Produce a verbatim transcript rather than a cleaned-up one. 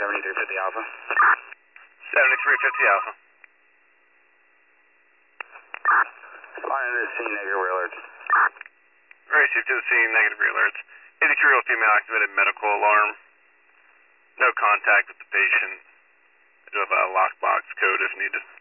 seventy-three fifty Alpha. seventy-three fifty Alpha. Flying to the scene, negative re-alerts. Received to the scene, negative re-alerts. eighty-three-year-old female activated medical alarm. No contact with the patient. I do have a lockbox code if needed.